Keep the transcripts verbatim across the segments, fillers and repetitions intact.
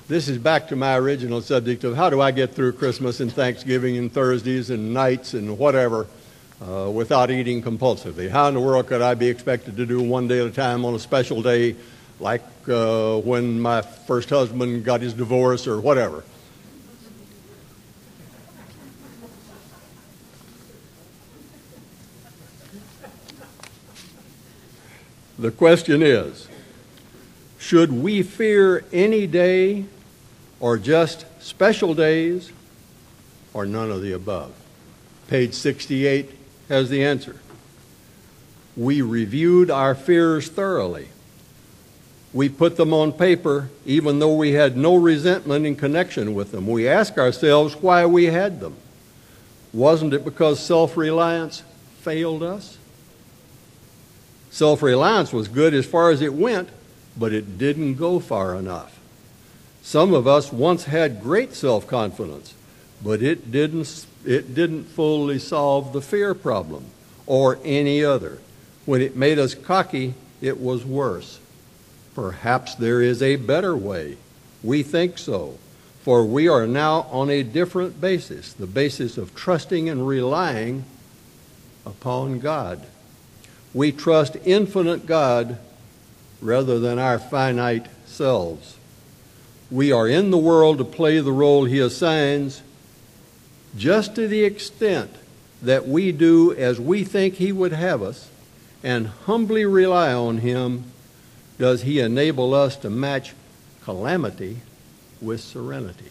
This is back to my original subject of how do I get through Christmas and Thanksgiving and Thursdays and nights and whatever uh, without eating compulsively. How in the world could I be expected to do one day at a time on a special day like uh, when my first husband got his divorce or whatever? The question is, should we fear any day or just special days or none of the above? Page sixty-eight has the answer. We reviewed our fears thoroughly. We put them on paper even though we had no resentment in connection with them. We asked ourselves why we had them. Wasn't it because self-reliance failed us? Self-reliance was good as far as it went, but it didn't go far enough. Some of us once had great self-confidence, but it didn't, it didn't fully solve the fear problem or any other. When it made us cocky, it was worse. Perhaps there is a better way. We think so, for we are now on a different basis, the basis of trusting and relying upon God. We trust infinite God rather than our finite selves. We are in the world to play the role He assigns, just to the extent that we do as we think He would have us and humbly rely on Him, does He enable us to match calamity with serenity.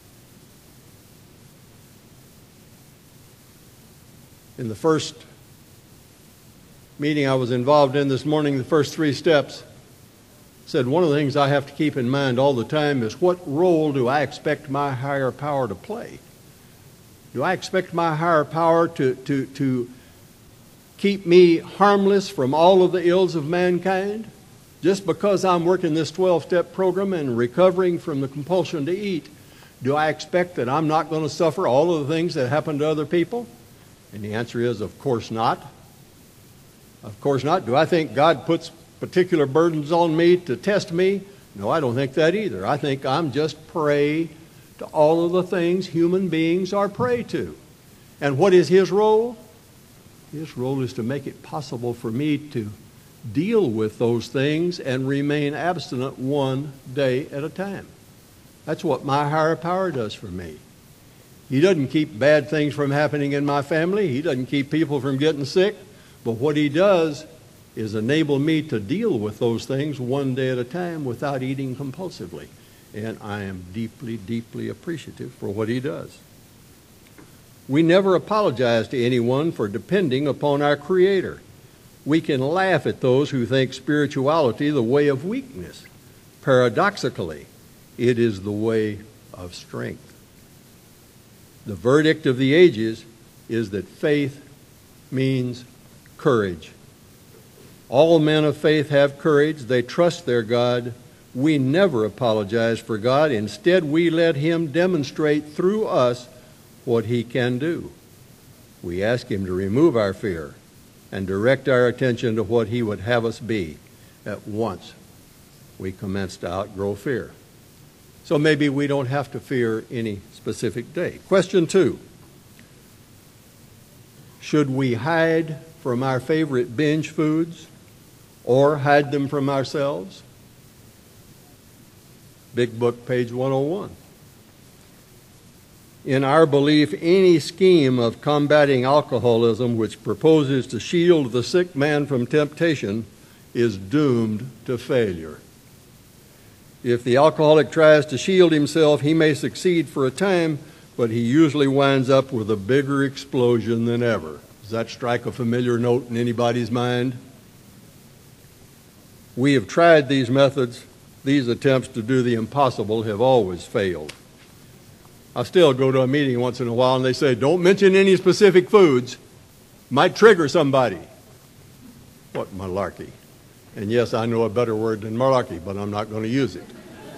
In the first meeting I was involved in this morning, the first three steps said one of the things I have to keep in mind all the time is what role do I expect my higher power to play? Do I expect my higher power to, to, to keep me harmless from all of the ills of mankind? Just because I'm working this twelve-step program and recovering from the compulsion to eat, do I expect that I'm not going to suffer all of the things that happen to other people? And the answer is, of course not. Of course not. Do I think God puts particular burdens on me to test me? No, I don't think that either. I think I'm just prey to all of the things human beings are prey to. And what is His role? His role is to make it possible for me to deal with those things and remain abstinent one day at a time. That's what my higher power does for me. He doesn't keep bad things from happening in my family. He doesn't keep people from getting sick. But what He does is enable me to deal with those things one day at a time without eating compulsively. And I am deeply, deeply appreciative for what He does. We never apologize to anyone for depending upon our Creator. We can laugh at those who think spirituality the way of weakness. Paradoxically, it is the way of strength. The verdict of the ages is that faith means courage. All men of faith have courage. They trust their God. We never apologize for God. Instead, we let Him demonstrate through us what He can do. We ask Him to remove our fear and direct our attention to what He would have us be at once we commence to outgrow fear. So maybe we don't have to fear any specific day. Question two. Should we hide from our favorite binge foods or hide them from ourselves? Big Book, page one oh one. In our belief, any scheme of combating alcoholism which proposes to shield the sick man from temptation is doomed to failure. If the alcoholic tries to shield himself, he may succeed for a time, but he usually winds up with a bigger explosion than ever. Does that strike a familiar note in anybody's mind? We have tried these methods. These attempts to do the impossible have always failed. I still go to a meeting once in a while and they say, don't mention any specific foods. Might trigger somebody. What malarkey. And yes, I know a better word than malarkey, but I'm not going to use it.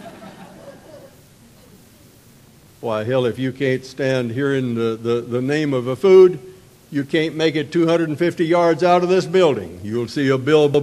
Why, hell, if you can't stand hearing the, the, the name of a food, you can't make it two hundred fifty yards out of this building. You'll see a billboard